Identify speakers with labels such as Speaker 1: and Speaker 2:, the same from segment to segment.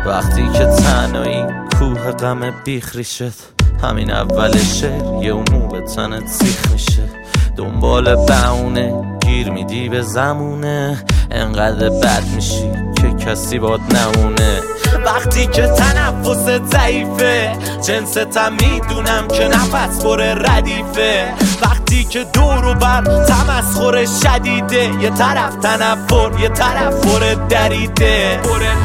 Speaker 1: وقتی که تنهایی کوه غم بیخ ریشت، همین اولشه یه مو به تنت سیخ میشه. دنبال بهونه گیر میدی به زمونه، انقدر بد میشی که کسی باد نمونه. وقتی که تنفست ضعیفه، جنستم میدونم که نفس بره ردیفه. وقتی که دور و بر تمسخر شدیده، یه طرف تنفر یه طرف پر دریده.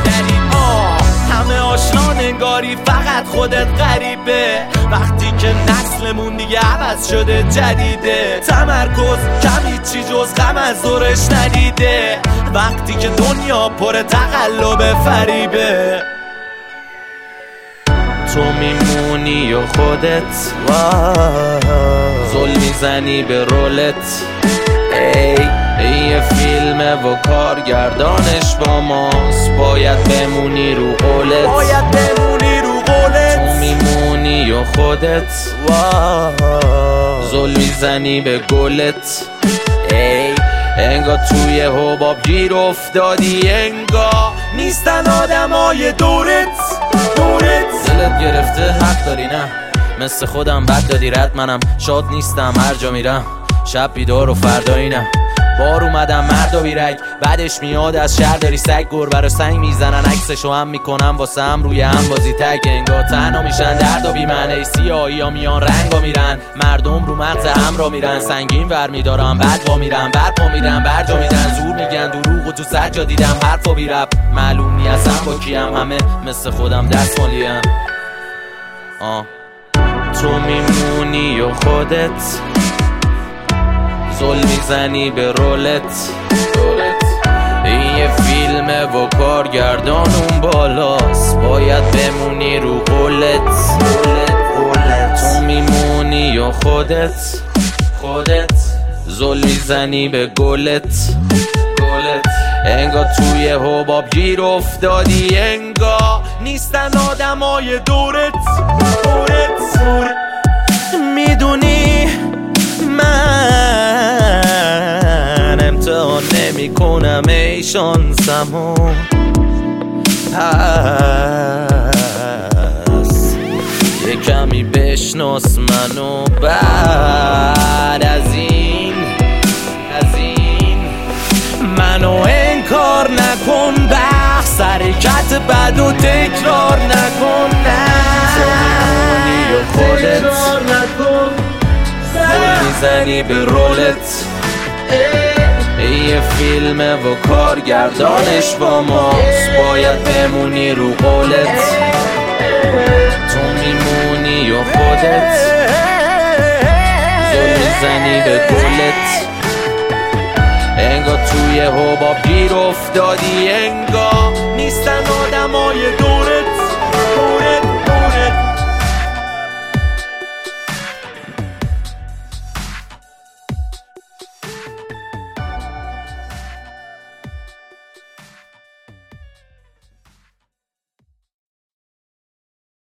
Speaker 1: همه آشنا نگاری فقط خودت غریبه. وقتی که نسلمون دیگه عوض شده جدیده، تمرکز کمی چی جز غم از دورش ندیده. وقتی که دنیا پر تقلب فریبه، تو میمونی و خودت زل میزنی به رولت. یه فیلمه و کارگردانش با ماست، باید بمونی رو قولت. تو میمونی و خودت زل میزنی به گلت. انگار توی حباب گیر افتادی، انگار نیستن آدمای دورت. دلت گرفته حق داری نه، مثل خودم بد دادی رد. منم شاد نیستم هر جا میرم، شب بیدار و فردایی نه. بار اومدم مرد و بیرگ، بعدش میاد از شهر داری سگ. گربه رو سنگ میزنن عکسشو هم میکنم واسه هم روی هم بازی تگ. انگار تنها میشن درد و بیمعنی، سیاهی ها میان رنگ ها میرن. مردم رو مغز هم را میرن، سنگین ور میدارم بعد وا میرن. برپا میرن برجا میدن، زور میگن دروغ و تو سجا دیدم حرف و بیرب. معلوم نی اصلا با کیم، همه مثل خودم دست مالیم. تو میمونی و خودت زل میزنی به رولت. این یه فیلمه و کارگردان اون بالاست، باید بمونی رو قولت. تو میمونی و خودت زل میزنی به گلت. انگار توی حباب گیر افتادی، انگار نیستن آدمای دورت. میدونی من امتحان نمی کنم ای شانسمو، پس یه کمی بشناس منو. بعد از این منو انکار نکن، بحث حرکت بد و تکرار نکن. تو میمونی و خودت زل میزنی به رولت. یه فیلمه و کارگردانش با ماست، باید بمونی رو قولت. تو میمونی و خودت زل میزنی به گلت. انگار توی حباب گیر افتادی، انگار نیستن آدمای دور.